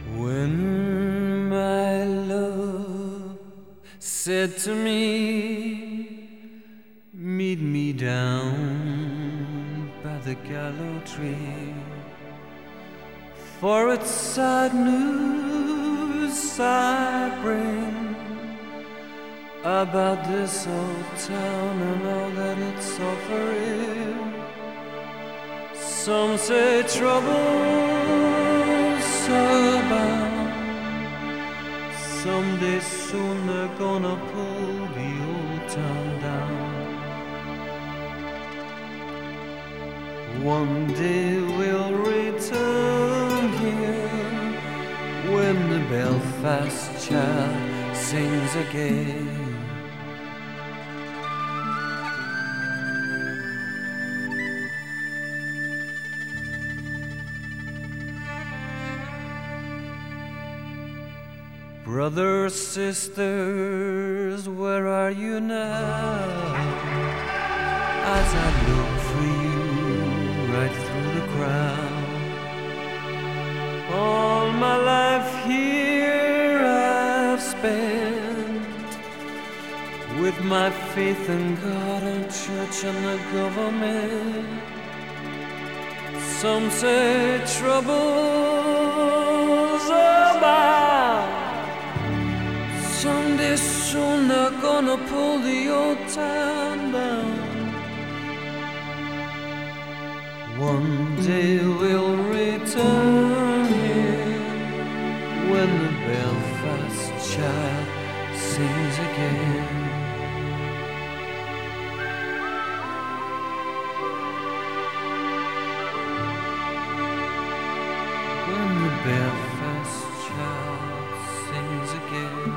When my love said to me, meet me down by the gallows tree, for it's sad news I bring about this old town and all that it's offering. Some say trouble's abound. Someday soon they're gonna pull the old town down. One day we'll return here when the Belfast child sings again. Brothers, sisters, where are you now? As I look for you right through the crowd. All my life here I've spent with my faith in God and church and the government. Some say trouble's abound. Someday soon they're gonna pull the old town down. One day we'll return here when the Belfast child sings again. When the Belfast child sings again.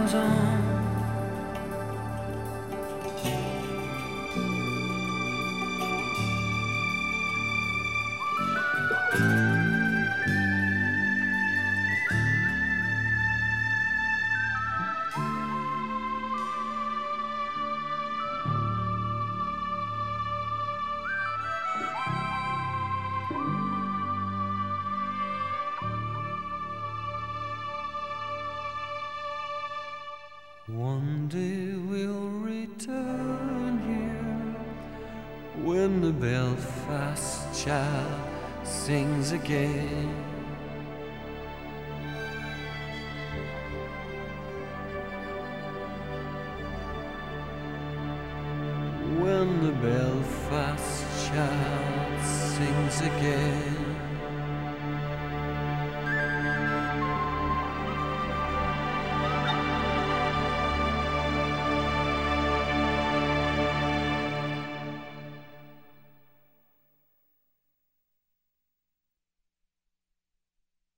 goes on. One day we'll return here when the Belfast child sings again. When the Belfast child sings again.